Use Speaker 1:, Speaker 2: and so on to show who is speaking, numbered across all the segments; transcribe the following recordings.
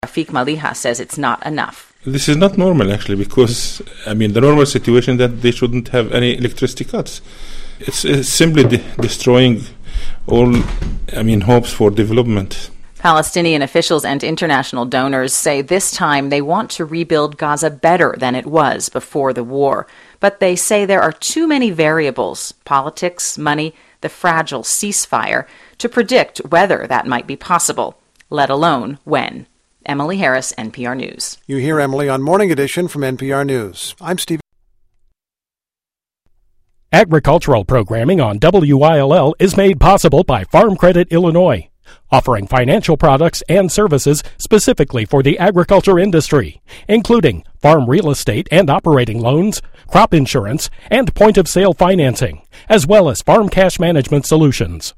Speaker 1: Rafik Maliha says it's not enough.
Speaker 2: This is not normal, actually, because, the normal situation that they shouldn't have any electricity cuts. It's simply destroying all, hopes for development.
Speaker 1: Palestinian officials and international donors say this time they want to rebuild Gaza better than it was before the war. But they say there are too many variables, politics, money, the fragile ceasefire, to predict whether that might be possible, let alone when. Emily Harris, NPR News.
Speaker 3: You hear Emily on Morning Edition from NPR News. I'm Steve.
Speaker 4: Agricultural programming on WILL is made possible by Farm Credit Illinois, offering financial products and services specifically for the agriculture industry, including farm real estate and operating loans, crop insurance, and point-of-sale financing, as well as farm cash management solutions.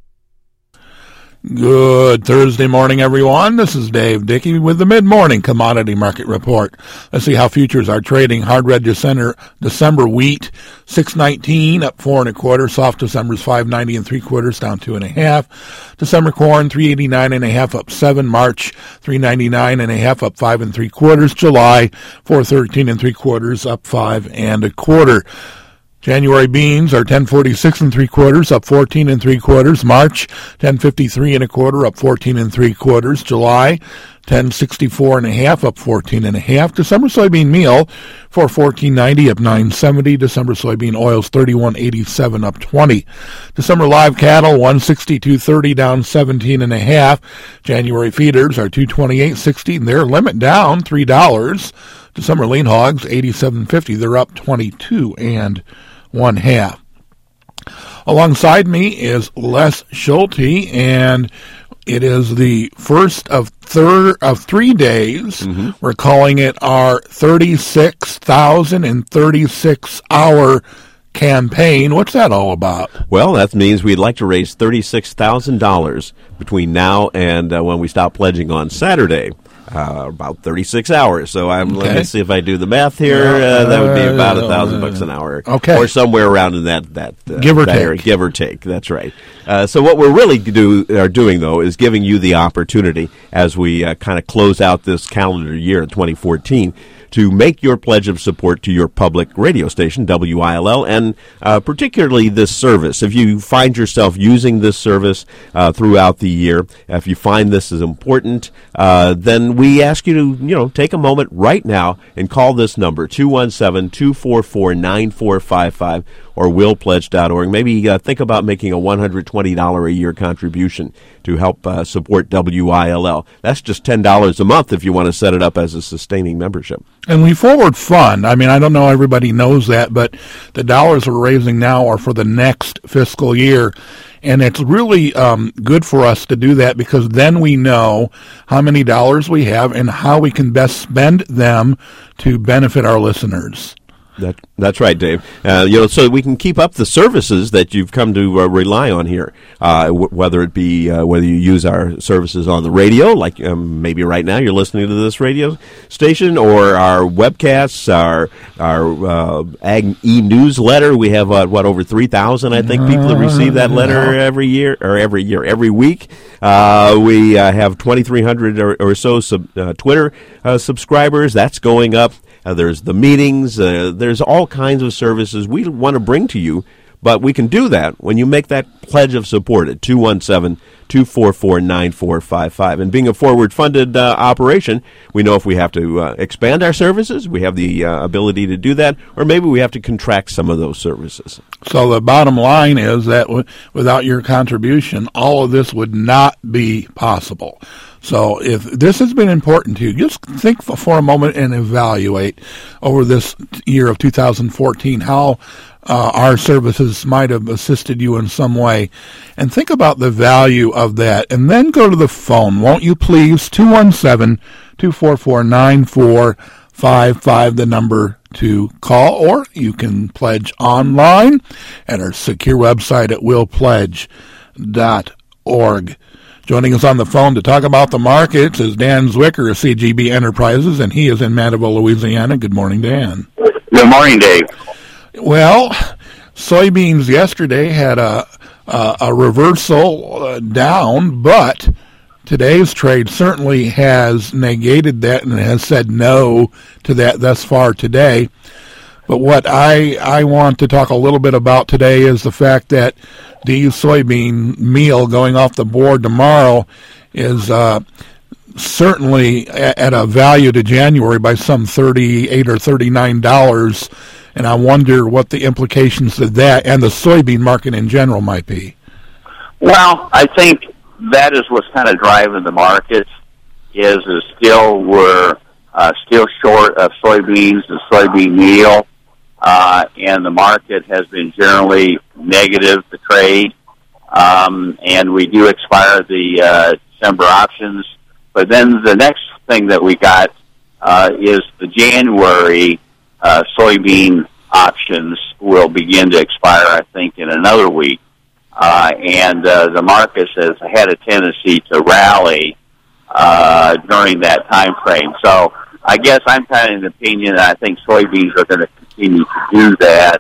Speaker 5: Good Thursday morning, everyone. This is Dave Dickey with the Mid-Morning Commodity Market Report. Let's see how futures are trading. Hard red December wheat, $6.19, up 4 1/4. Soft December's $5.90 3/4, down 2 1/2. December corn, $3.89 1/2, up 7. March, $3.99 1/2, up 5 3/4. July, $4.13 3/4, up 5 1/4. January beans are $10.46 3/4, up 14 3/4. March, $10.53 1/4, up 14 3/4. July, $10.64 1/2, up 14 1/2. December soybean meal, $4.14.90, up 9.70. December soybean oils, $31.87, up 20. December live cattle, $162.30, down 17 1/2. January feeders are $228.60, and their limit down $3. December lean hogs, $87.50, they're up 22 1/2. Alongside me is Les Schulte, and it is the first of 3 days. Mm-hmm. We're calling it our 36,036-hour campaign. What's that all about?
Speaker 6: Well, that means we'd like to raise $36,000 between now and when we stop pledging on Saturday. About 36 hours. So let me see if I do the math here. That would be about $1,000 an hour, or somewhere around in that
Speaker 5: give or take.
Speaker 6: Area. Give or take. That's right. So what we're really doing though is giving you the opportunity as we kind of close out this calendar year, 2014. To make your pledge of support to your public radio station, WILL, and particularly this service. If you find yourself using this service throughout the year, if you find this is important, then we ask you to, take a moment right now and call this number, 217-244-9455, or willpledge.org. Maybe think about making a $120 a year contribution to help support WILL. That's just $10 a month if you want to set it up as a sustaining membership.
Speaker 5: And we forward fund. I don't know everybody knows that, but the dollars we're raising now are for the next fiscal year. And it's really good for us to do that, because then we know how many dollars we have and how we can best spend them to benefit our listeners.
Speaker 6: That's right, Dave. So we can keep up the services that you've come to rely on here, whether it be whether you use our services on the radio, like maybe right now you're listening to this radio station, or our webcasts, our Ag e-newsletter. We have over 3,000, I think, people that receive that letter every week. We have 2,300 or so Twitter subscribers. That's going up. There's the meetings. There's all kinds of services we want to bring to you, but we can do that when you make that pledge of support at 217-244-9455. And being a forward-funded operation, we know if we have to expand our services, we have the ability to do that, or maybe we have to contract some of those services.
Speaker 5: So the bottom line is that without your contribution, all of this would not be possible. So if this has been important to you, just think for a moment and evaluate over this year of 2014 how our services might have assisted you in some way. And think about the value of that. And then go to the phone, won't you please? 217-244-9455, the number to call. Or you can pledge online at our secure website at willpledge.org. Joining us on the phone to talk about the markets is Dan Zwicker of CGB Enterprises, and he is in Mandeville, Louisiana. Good morning, Dan.
Speaker 7: Good morning, Dave.
Speaker 5: Well, soybeans yesterday had a reversal down, but today's trade certainly has negated that and has said no to that thus far today. But what I want to talk a little bit about today is the fact that the soybean meal going off the board tomorrow is certainly at a value to January by some $38 or $39, and I wonder what the implications of that and the soybean market in general might be.
Speaker 7: Well, I think that is what's kind of driving the market. Is still we're still short of soybeans and soybean meal, and the market has been generally negative to trade. And we do expire the December options. But then the next thing that we got is the January soybean options will begin to expire, I think, in another week. And the market has had a tendency to rally during that time frame. So I guess I'm kind of in the opinion that I think soybeans are going to continue to do that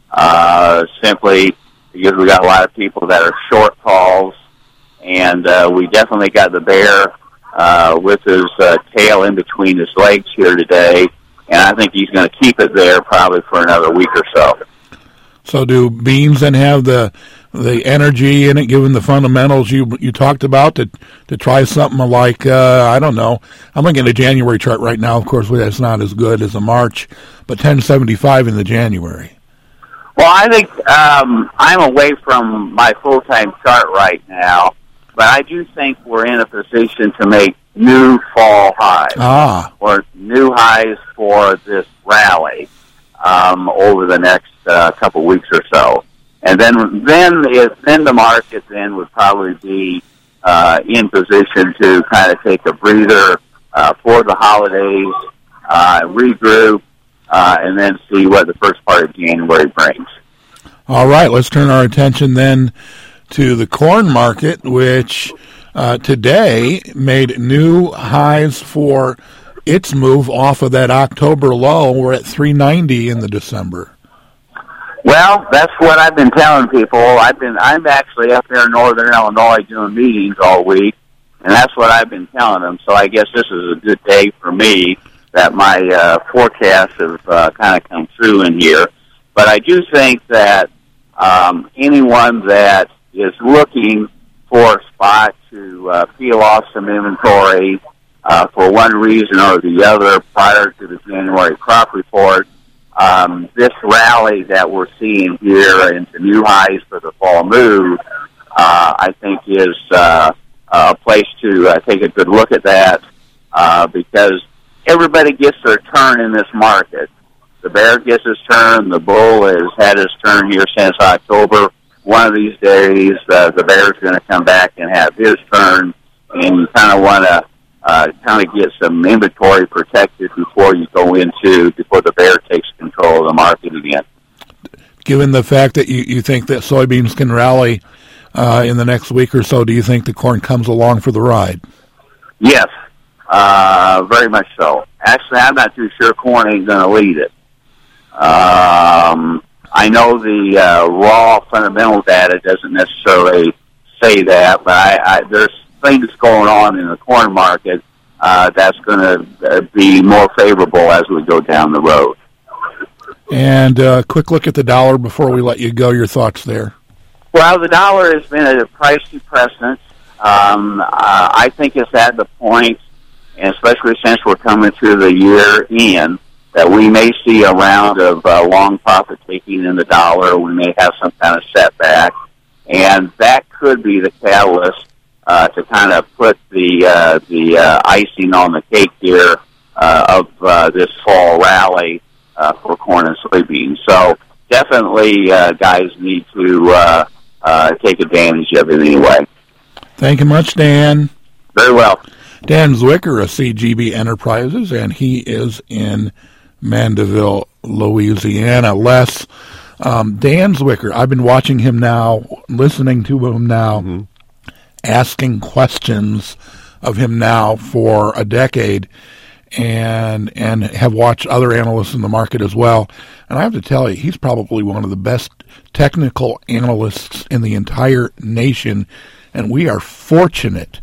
Speaker 7: simply because we got a lot of people that are short calls, and we definitely got the bear with his tail in between his legs here today, and I think he's going to keep it there probably for another week or so.
Speaker 5: So do beans then have the energy in it, given the fundamentals you talked about, to try something like, I don't know, I'm looking at a January chart right now. Of course, that's not as good as a March, but 1075 in the January.
Speaker 7: Well, I think I'm away from my full-time chart right now, but I do think we're in a position to make new fall highs, or new highs for this rally over the next couple weeks or so. And then the market then would probably be in position to kind of take a breather for the holidays, regroup, and then see what the first part of January brings.
Speaker 5: All right, let's turn our attention then to the corn market, which today made new highs for its move off of that October low. We're at 390 in the December.
Speaker 7: Well, that's what I've been telling people. I'm actually up here in northern Illinois doing meetings all week, and that's what I've been telling them. So I guess this is a good day for me that my forecasts have kind of come through in here. But I do think that anyone that is looking for a spot to peel off some inventory for one reason or the other prior to the January crop report, this rally that we're seeing here into new highs for the fall move, I think is a place to take a good look at that because everybody gets their turn in this market. The bear gets his turn. The bull has had his turn here since October. One of these days, the bear's going to come back and have his turn, and you kind of want to kind of get some inventory protected before the bear takes control of the market again.
Speaker 5: Given the fact that you think that soybeans can rally in the next week or so, do you think the corn comes along for the ride?
Speaker 7: Yes, very much so. Actually, I'm not too sure corn ain't going to lead it. I know the raw fundamental data doesn't necessarily say that, but there's things going on in the corn market that's going to be more favorable as we go down the road.
Speaker 5: And a quick look at the dollar before we let you go. Your thoughts there?
Speaker 7: Well, the dollar has been at a price depressant. I think it's at the point, and especially since we're coming through the year end, that we may see a round of long profit taking in the dollar. We may have some kind of setback, and that could be the catalyst to kind of put the icing on the cake here of this fall rally for corn and soybeans. So definitely, guys need to take advantage of it anyway.
Speaker 5: Thank you much, Dan.
Speaker 7: Very well.
Speaker 5: Dan Zwicker of CGB Enterprises, and he is in Mandeville, Louisiana. Les, Dan Zwicker, I've been watching him now, listening to him now, asking questions of him now for a decade, and have watched other analysts in the market as well. And I have to tell you, he's probably one of the best technical analysts in the entire nation, and we are fortunate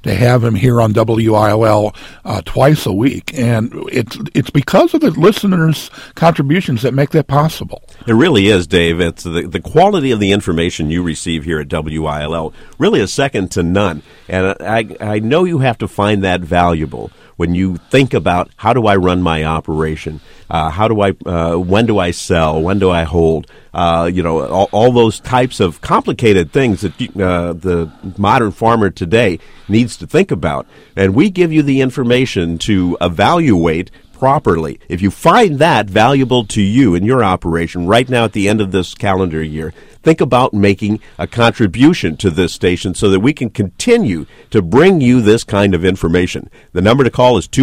Speaker 5: to have him here on WILL twice a week, and it's because of the listeners' contributions that make that possible.
Speaker 6: It really is, Dave. It's the quality of the information you receive here at WILL really is second to none, and I know you have to find that valuable when you think about how do I run my operation, when do I sell, when do I hold, all those types of complicated things that the modern farmer today needs to think about. And we give you the information to evaluate properly. If you find that valuable to you in your operation right now at the end of this calendar year, think about making a contribution to this station so that we can continue to bring you this kind of information. The number to call is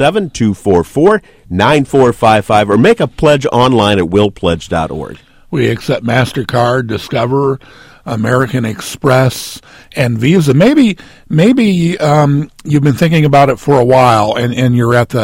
Speaker 6: 217-244-9455 or make a pledge online at willpledge.org.
Speaker 5: We accept MasterCard, Discover, American Express, and Visa. Maybe you've been thinking about it for a while, and you're at the